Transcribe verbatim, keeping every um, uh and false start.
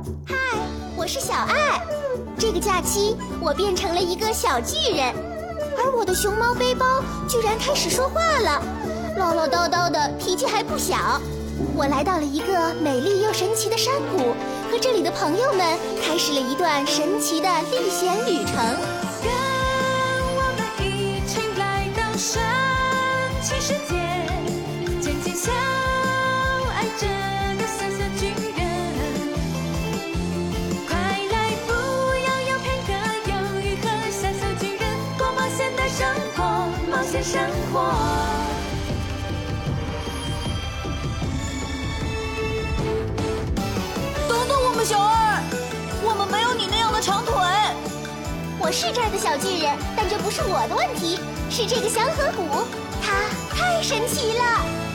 嗨，我是小爱。这个假期，我变成了一个小巨人，而我的熊猫背包居然开始说话了，唠唠叨叨的，脾气还不小。我来到了一个美丽又神奇的山谷，和这里的朋友们开始了一段神奇的历险旅程。 跟我们一起来到神奇世界，渐渐相爱这个小小巨人。快来，不要有片刻犹豫，和小小巨人过冒险的生活，冒险生活。 小二，我们没有你那样的长腿。 我是这儿的小巨人，但这不是我的问题，是这个祥和谷，它太神奇了。